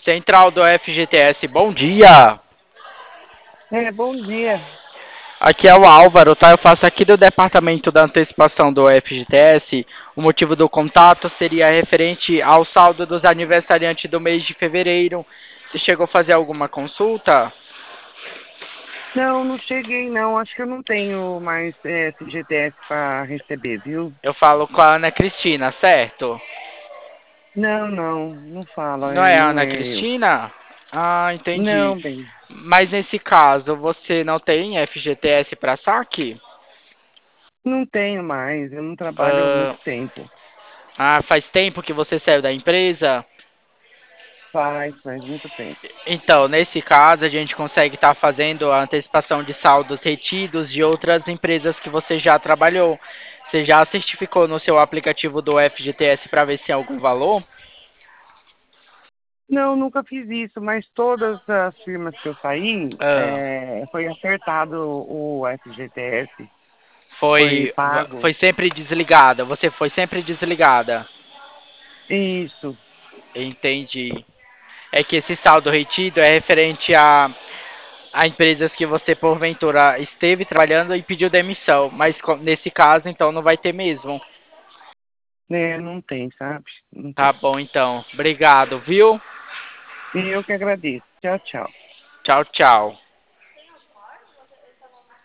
Central do FGTS, bom dia. Bom dia. Aqui é o Álvaro, tá? Eu faço aqui do departamento da antecipação do FGTS. O motivo do contato seria referente ao saldo dos aniversariantes do mês de fevereiro. Você chegou a fazer alguma consulta? Não, não cheguei não. Acho que eu não tenho mais FGTS para receber, viu? Eu falo com a Ana Cristina, certo? Não fala, Não é a não Ana é eu. Cristina? Ah, entendi. Não, bem, Mas nesse caso, você não tem FGTS para saque? não tenho mais. Eu não trabalho há muito Ah, tempo. faz tempo que você saiu da empresa? Faz muito tempo. Então, nesse caso, a gente consegue estar fazendo a antecipação de saldos retidos de outras empresas que você já trabalhou. Você já certificou no seu aplicativo do FGTS para ver se tem algum valor? Não, nunca fiz isso, mas todas as firmas que eu saí, Ah, foi acertado o FGTS, foi foi, pago. foi sempre desligada. Você foi sempre desligada. Isso. Entendi. É que esse saldo retido é referente a empresas que você porventura esteve trabalhando e pediu demissão, mas nesse caso então não vai ter mesmo. Não tem, sabe? Não Tá tem. bom então. Obrigado, viu? E eu que agradeço. Tchau, tchau. Tchau, tchau.